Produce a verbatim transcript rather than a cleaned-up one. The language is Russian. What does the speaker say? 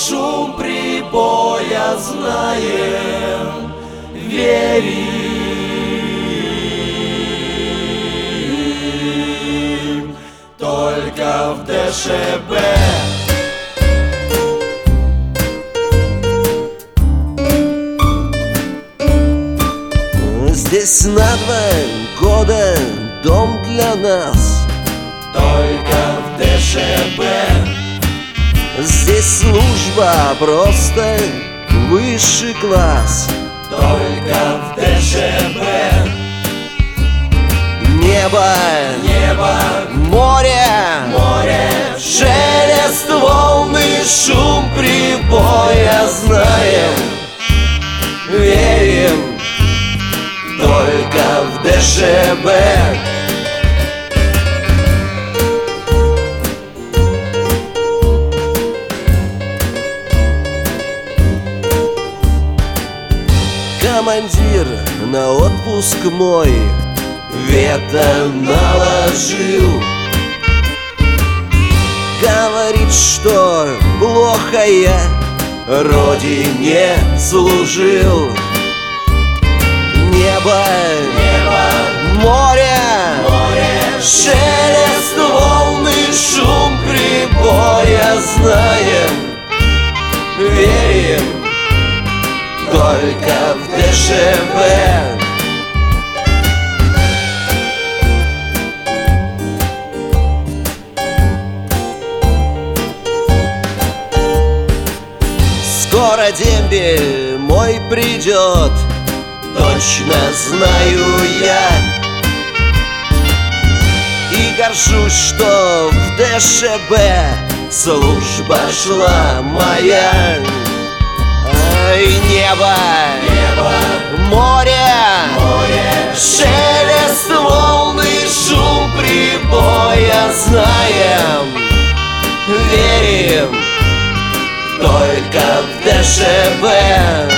шум прибоя знаем, верим только в ДШБ. Здесь на два года дом для нас, только в ДШБ. Здесь служба просто высший класс, только в ДШБ. Небо, Небо, море, море, шелест волны, шум прибоя знаем, верим только в ДШБ. Командир на отпуск мой вето наложил. Говорит, что плохо я родине служил. Небо, небо, море, море, шелест волны, шум прибоя знаем, верим только в ДШБ. Скоро дембель мой придет, точно знаю я, и горжусь, что в ДШБ служба шла моя. Ай, небо, небо, море, море, шелест волны, шум прибоя знаем, верим только в ДШБ.